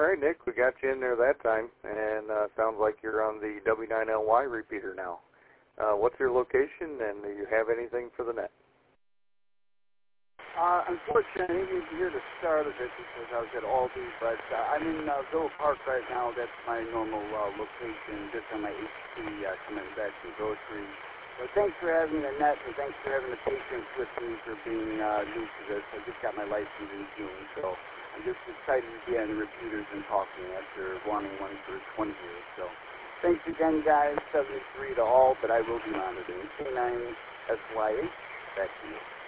right, Nick, we got you in there that time, and sounds like you're on the W9LY repeater now. What's your location, and do you have anything for the net? Unfortunately, I didn't hear the start of it because I was at Aldi, but I'm in Villa Park right now. That's my normal location, just on my HP coming back from groceries. So thanks for having the net, and thanks for having the patience with me for being new to this. I just got my license in June, so I'm just excited to be on the repeaters and talking after wanting one for 20 years. So thanks again, guys. 73 to all, but I will be monitoring. K9SYH, back to you.